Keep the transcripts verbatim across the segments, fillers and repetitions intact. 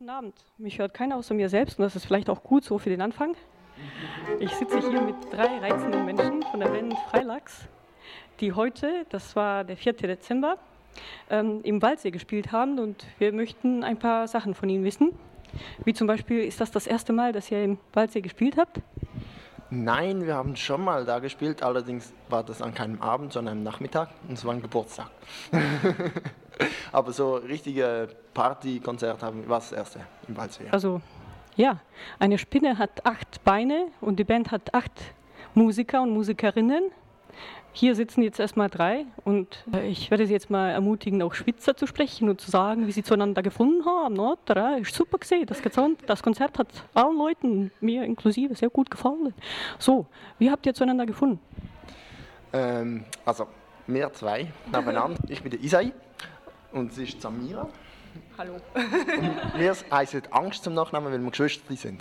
Guten Abend. Mich hört keiner außer mir selbst und das ist vielleicht auch gut so für den Anfang. Ich sitze hier mit drei reizenden Menschen von der Band Freilachs, die heute, das war der vierte Dezember, ähm, im Waldsee gespielt haben und wir möchten ein paar Sachen von ihnen wissen. Wie zum Beispiel, ist das das erste Mal, dass ihr im Waldsee gespielt habt? Nein, wir haben schon mal da gespielt, allerdings war das an keinem Abend, sondern am Nachmittag und es war ein Geburtstag. Aber so richtige Partykonzerte haben war das erste im Waldsee. Ja. Also, ja, eine Spinne hat acht Beine und die Band hat acht Musiker und Musikerinnen. Hier sitzen jetzt erstmal drei und äh, ich werde Sie jetzt mal ermutigen, auch Schweizer zu sprechen und zu sagen, wie Sie zueinander gefunden haben. Oder? Ist super gesehen. Das, das Konzert hat allen Leuten, mir inklusive, sehr gut gefallen. So, wie habt ihr zueinander gefunden? Ähm, also, wir zwei nebeneinander. Ich bin der Isai und sie ist Samira. Hallo. Und wir heißen Angst zum Nachnamen, weil wir Geschwister sind.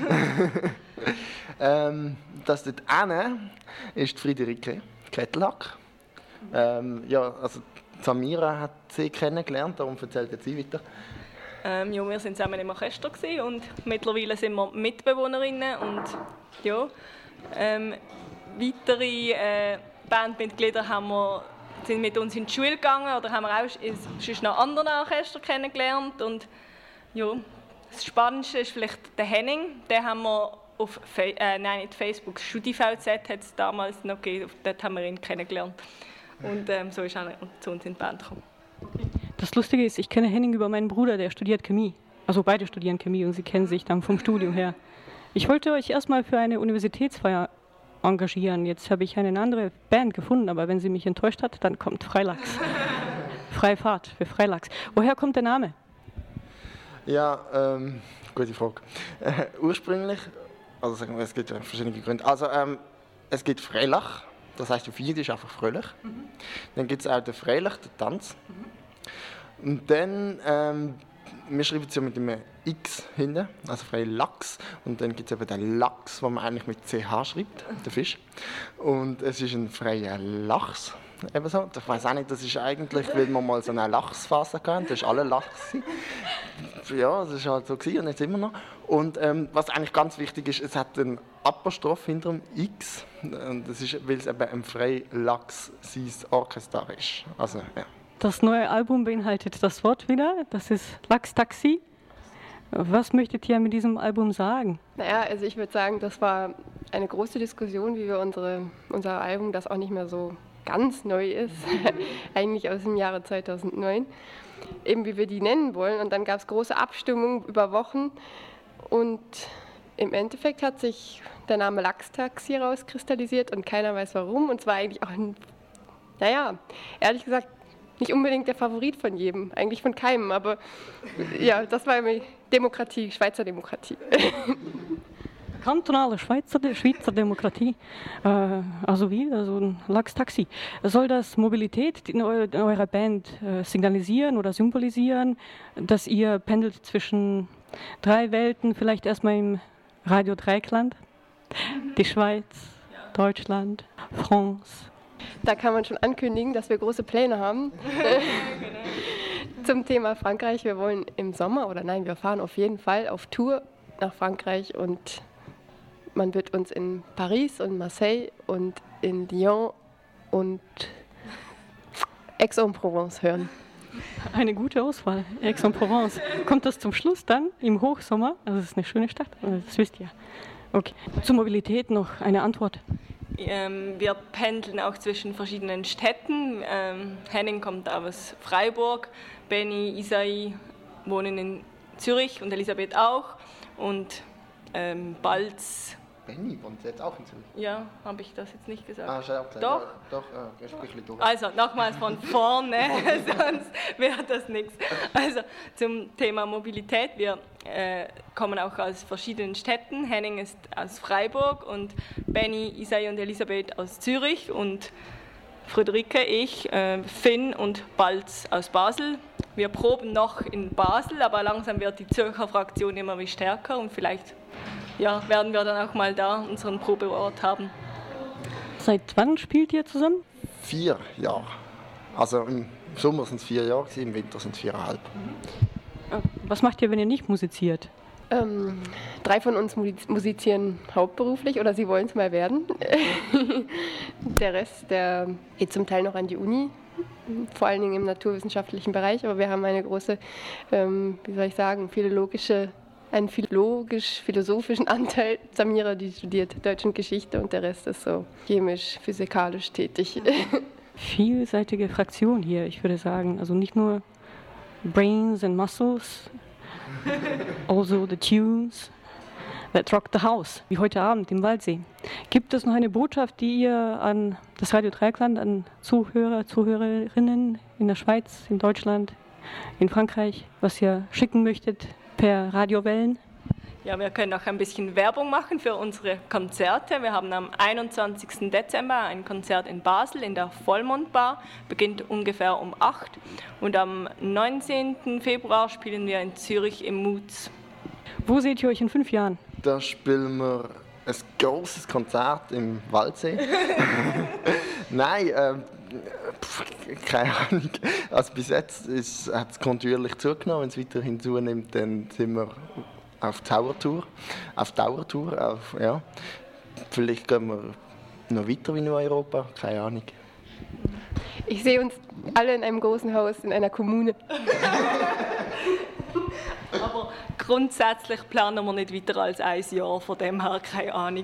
ähm, das dort eine ist Friederike Kettelhack. Ähm, ja, also Samira hat sie kennengelernt, darum erzählt jetzt sie weiter. Ähm, ja, wir sind zusammen im Orchester und mittlerweile sind wir Mitbewohnerinnen und ja, ähm, weitere äh, Bandmitglieder haben wir, sind mit uns in die Schule gegangen oder haben wir auch sonst noch andere Orchester kennengelernt und ja, das Spannendste ist vielleicht der Henning, den haben wir auf Fe- äh, nein, nicht Facebook, StudiVZ hat es damals noch gegeben, dort haben wir ihn kennengelernt. Und ähm, so ist er zu uns in die Band gekommen. Das Lustige ist, ich kenne Henning über meinen Bruder, der studiert Chemie. Also beide studieren Chemie und sie kennen sich dann vom Studium her. Ich wollte euch erstmal für eine Universitätsfeier engagieren. Jetzt habe ich eine andere Band gefunden, aber wenn sie mich enttäuscht hat, dann kommt Freilachs. Freie Fahrt für Freilachs. Woher kommt der Name? Ja, ähm, gute Frage. Äh, ursprünglich, also sagen wir, es gibt verschiedene Gründe. Also ähm, es gibt Freilach, das heisst auf Jiddisch einfach fröhlich. Mhm. Dann gibt es auch den Freilach, den Tanz. Mhm. Und dann, ähm, wir schreiben es ja mit einem X hinten, also Freilachs. Und dann gibt es eben den Lachs, den man eigentlich mit C H schreibt, der Fisch. Und es ist ein freier Lachs. Eben so. Ich weiss auch nicht, das ist eigentlich, weil wir mal so eine Lachsphase hatten, das war alle Lachs. Ja, das war halt so gewesen und jetzt immer noch. Und ähm, was eigentlich ganz wichtig ist, es hat einen Apostroph hinter dem X. Und das ist, weil es eben ein Freilachs sein Orchester ist. Also, ja. Das neue Album beinhaltet das Wort wieder, das ist Lachs Taxi. Was möchtet ihr mit diesem Album sagen? Naja, also ich würde sagen, das war eine große Diskussion, wie wir unsere, unser Album, das auch nicht mehr so ganz neu ist, eigentlich aus dem Jahre zweitausendneun, eben wie wir die nennen wollen. Und dann gab es große Abstimmungen über Wochen und im Endeffekt hat sich der Name Lachs Taxi rauskristallisiert und keiner weiß warum. Und zwar eigentlich auch ein, naja, ehrlich gesagt, nicht unbedingt der Favorit von jedem, eigentlich von keinem, aber ja, das war Demokratie, Schweizer Demokratie. Kantonale Schweizer, Schweizer Demokratie, äh, also wie, also ein Lachs-Taxi. Soll das Mobilität in, eu, in eurer Band äh, signalisieren oder symbolisieren, dass ihr pendelt zwischen drei Welten, vielleicht erstmal im Radio Dreieckland, die Schweiz, Deutschland, France? Da kann man schon ankündigen, dass wir große Pläne haben zum Thema Frankreich. Wir wollen im Sommer, oder nein, wir fahren auf jeden Fall auf Tour nach Frankreich und man wird uns in Paris und Marseille und in Lyon und Aix-en-Provence hören. Eine gute Auswahl, Aix-en-Provence. Kommt das zum Schluss dann im Hochsommer? Also es ist eine schöne Stadt, das wisst ihr. Okay. Zur Mobilität noch eine Antwort. Ähm, wir pendeln auch zwischen verschiedenen Städten. Ähm, Henning kommt aus Freiburg, Benny, Isai wohnen in Zürich und Elisabeth auch. Und ähm, Balz. Benny wohnt jetzt auch in Zürich? Ja, habe ich das jetzt nicht gesagt? Ah, schon auch gesagt. Doch? Ja, doch, äh, sprich durch. Also, nochmals von vorne, sonst wäre das nichts. Also, zum Thema Mobilität. Wir äh, kommen auch aus verschiedenen Städten. Henning ist aus Freiburg und Benny, Isai und Elisabeth aus Zürich und Friederike, ich, äh, Finn und Balz aus Basel. Wir proben noch in Basel, aber langsam wird die Zürcher Fraktion immer wie stärker und vielleicht ja, werden wir dann auch mal da unseren Probeort haben. Seit wann spielt ihr zusammen? Vier Jahre. Also im Sommer sind es vier Jahre, im Winter sind es viereinhalb. Was macht ihr, wenn ihr nicht musiziert? Ähm, drei von uns musizieren hauptberuflich oder sie wollen es mal werden. Der Rest, der geht zum Teil noch an die Uni, vor allen Dingen im naturwissenschaftlichen Bereich. Aber wir haben eine große, ähm, wie soll ich sagen, philologische, einen philologisch-philosophischen Anteil. Samira, die studiert Deutsch und Geschichte und der Rest ist so chemisch, physikalisch tätig. Vielseitige Fraktion hier, ich würde sagen. Also nicht nur Brains and Muscles, also the tunes that rock the house, wie heute Abend im Waldsee. Gibt es noch eine Botschaft, die ihr an das Radio Dreieckland, an Zuhörer, Zuhörerinnen in der Schweiz, in Deutschland, in Frankreich, was ihr schicken möchtet per Radiowellen? Ja, wir können auch ein bisschen Werbung machen für unsere Konzerte. Wir haben am einundzwanzigsten Dezember ein Konzert in Basel in der Vollmondbar, beginnt ungefähr um acht. Und am neunzehnten Februar spielen wir in Zürich im Moods. Wo seht ihr euch in fünf Jahren? Da spielen wir ein großes Konzert im Waldsee. Nein, äh, pf, keine Ahnung. Also bis jetzt ist, hat es kontinuierlich zugenommen. Wenn es weiterhin zunimmt, dann sind wir auf Dauertour, auf Dauertour, auf, ja. Vielleicht gehen wir noch weiter wie in Europa, keine Ahnung. Ich sehe uns alle in einem großen Haus, in einer Kommune. Aber grundsätzlich planen wir nicht weiter als ein Jahr, von dem her keine Ahnung.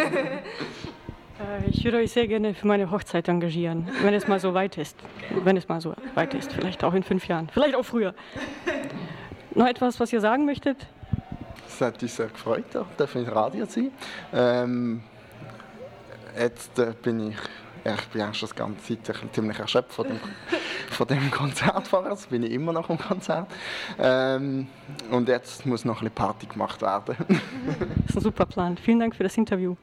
Ich würde euch sehr gerne für meine Hochzeit engagieren, wenn es mal so weit ist. Wenn es mal so weit ist, vielleicht auch in fünf Jahren, vielleicht auch früher. Noch etwas, was ihr sagen möchtet? Es hat uns sehr gefreut, dass ich im Radio sein. Ähm, jetzt äh, bin ich, ja, ich bin eigentlich schon die ganze Zeit ziemlich erschöpft von dem, von dem Konzert vorher. Jetzt bin ich immer noch am Konzert. Ähm, und jetzt muss noch ein bisschen Party gemacht werden. Das ist ein super Plan. Vielen Dank für das Interview.